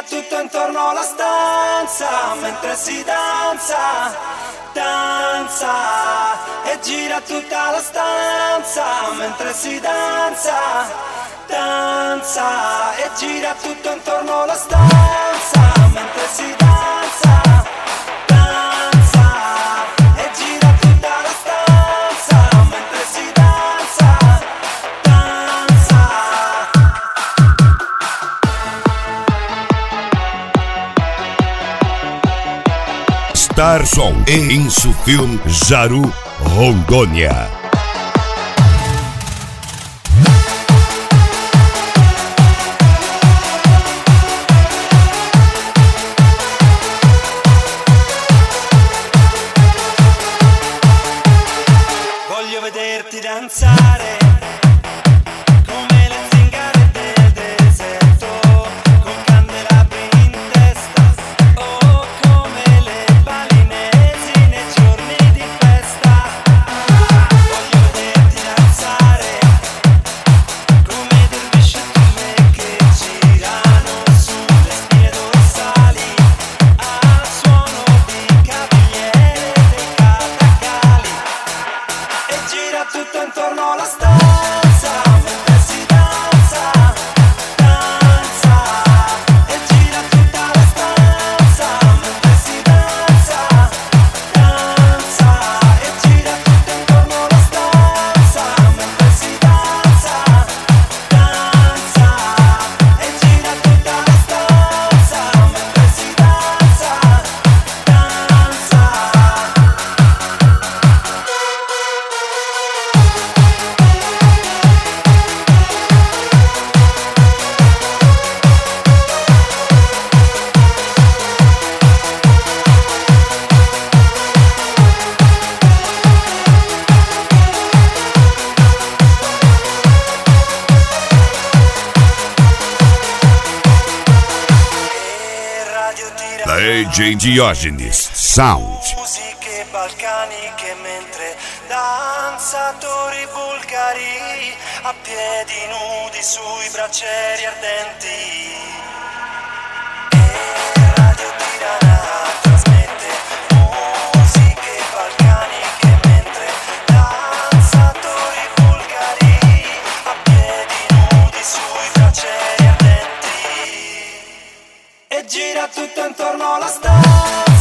tutto intorno alla stanza mentre si danza, danza. E gira tutta la stanza mentre si danza, danza. E gira tutto intorno alla stanza mentre si danza, danza. E gira tutta la stanza mentre si danza, danza. Star Song e em seu filme Jaru, Rondônia. Voglio vederti danzare come le zingare del deserto, con candelabri in testa, o come le balinesi nei giorni di festa. Voglio vederti danzare come dervisci e turme che girano sulle spine dorsali al suono di cavigliere dei catacali. E gira tutto intorno alla stanza mentre si danza, danza. E gira tutta la stanza mentre si danza, danza. E gira tutto intorno alla stanza mentre si danza, danza. E gira tutta la stanza mentre si danza, danza. DJ Diogenes Sound. Musiche balcaniche mentre danzatori bulgari a piedi nudi sui braccieri ardenti. E Radio Tirana trasmette musiche balcaniche mentre danzatori bulgari a piedi nudi sui braccieri ardenti. E gira tutto intorno alla stanza